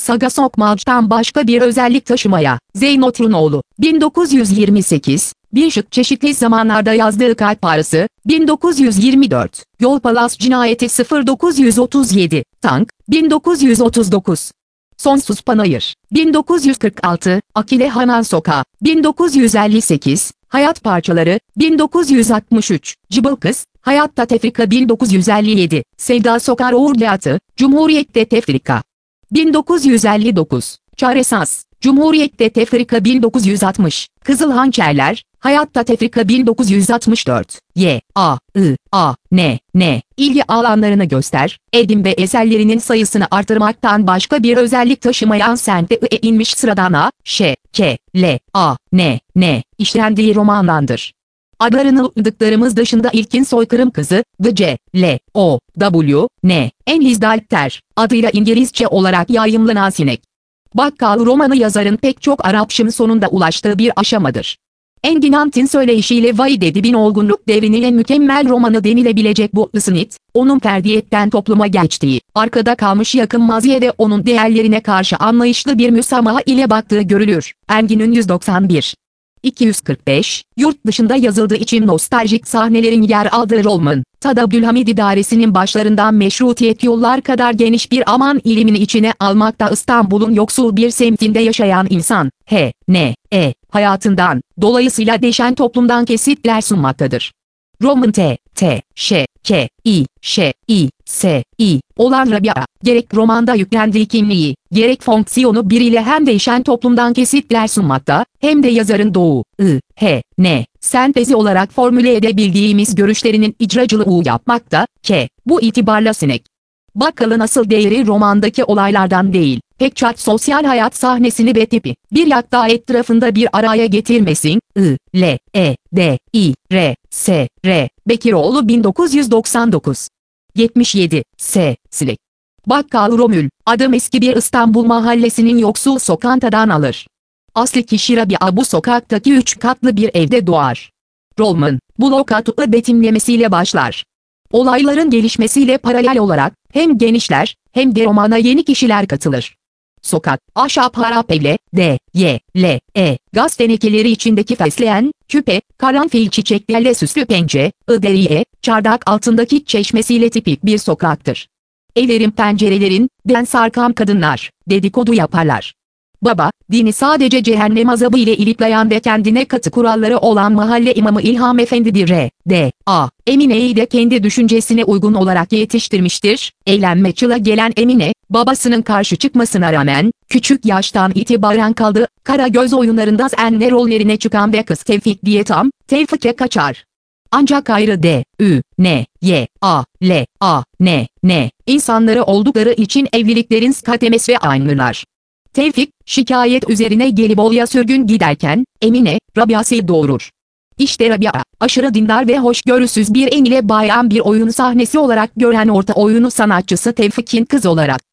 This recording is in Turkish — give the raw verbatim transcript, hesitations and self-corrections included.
Saga Sokmaz'dan başka bir özellik taşımaya. Zeyno Turunoğlu, bin dokuz yüz yirmi sekiz, Bir Şık çeşitli zamanlarda yazdığı Kalp Ağrısı, bin dokuz yüz yirmi dört, Yol Palas Cinayeti sıfır dokuz yüz otuz yedi, Tank, bin dokuz yüz otuz dokuz. Sonsuz Panayır, bin dokuz yüz kırk altı, Akile Hanan Sokağı, bin dokuz yüz elli sekiz, Hayat Parçaları, bin dokuz yüz altmış üç, Cıbıl Kız, Hayatta Tefrika bin dokuz yüz elli yedi, Sevda Sokar Uğurluatı, Cumhuriyette Tefrika. bin dokuz yüz elli dokuz, Çaresaz, Cumhuriyette Tefrika bin dokuz yüz altmış, Kızıl Hançerler, Hayatta Tefrika bin dokuz yüz altmış dört, Y, A, I, A, N, N, ilgi alanlarını göster, edim ve eserlerinin sayısını artırmaktan başka bir özellik taşımayan Sente I E inmiş sıradan A, Ş, K, L, A, N, N, işlendiği romandandır. Adlarını ıdıklarımız dışında İlkin Soykırım Kızı, G C, L, O, W, N, Enlizdalter, adıyla İngilizce olarak yayımlanan Sinek Bakkal romanı yazarın pek çok arapşım sonunda ulaştığı bir aşamadır. Engin Ant'in söyleyişiyle Vahid Edip'in olgunluk devrinin en mükemmel romanı denilebilecek bu ısınit, onun ferdiyetten topluma geçtiği, arkada kalmış yakın maziyede onun değerlerine karşı anlayışlı bir müsamaha ile baktığı görülür. Engin'in yüz doksan bir. iki yüz kırk beş, yurt dışında yazıldığı için nostaljik sahnelerin yer aldığı roman, Tad Abdülhamid idaresinin başlarından meşrutiyet yollar kadar geniş bir aman ilimini içine almakta İstanbul'un yoksul bir semtinde yaşayan insan, H, N, E, hayatından, dolayısıyla değişen toplumdan kesitler sunmaktadır. Roman T, T, Ş, K, İ, Ş, İ, S, İ, olan Rabia, gerek romanda yüklendiği kimliği, gerek fonksiyonu biriyle hem değişen toplumdan kesitler sunmakta, hem de yazarın doğu, I, H, N, sentezi olarak formüle edebildiğimiz görüşlerinin icracılığı yapmakta, K, bu itibarla Sinek Bakkal'ın asıl değeri romandaki olaylardan değil, pek çok sosyal hayat sahnesini ve tipi, bir yakta etrafında bir araya getirmesin, I, L, E, D, I, R, S, R, Bekiroğlu bin dokuz yüz doksan dokuz. yetmiş yedi, S, Sinek Bakkal Romül, adım eski bir İstanbul mahallesinin yoksul sokağından alır. Asli kişi Rabia bu sokaktaki üç katlı bir evde doğar. Roman, bu lokatı betimlemesiyle başlar. Olayların gelişmesiyle paralel olarak, hem genişler, hem de romana yeni kişiler katılır. Sokak, ahşap harap evle, D, Y, L, E, gaz tenekeleri içindeki fesleğen, küpe, karanfil çiçeklerle süslü pence, ıderiye, çardak altındaki çeşmesiyle tipik bir sokaktır. Evlerin pencerelerin, den sarkan kadınlar, dedikodu yaparlar. Baba, dini sadece cehennem azabı ile ilikleyen ve kendine katı kuralları olan mahalle imamı İlham Efendi'dir. R, D, A, Emine'yi de kendi düşüncesine uygun olarak yetiştirmiştir. Eğlenme çıla gelen Emine, babasının karşı çıkmasına rağmen, küçük yaştan itibaren kaldı, Karagöz oyunlarında anne rollerine çıkan ve kız Tevfik diye tam, Tevfik'e kaçar. Ancak ayrı D, Ü, N, Y, A, L, A, N, N, insanları oldukları için evliliklerin kademesi ve aynılar. Tevfik, şikayet üzerine Gelibolu'ya sürgün giderken, Emine, Rabia'sı doğurur. İşte Rabia, aşırı dindar ve hoşgörüsüz bir en ile bayan bir oyun sahnesi olarak gören orta oyunu sanatçısı Tevfik'in kız olarak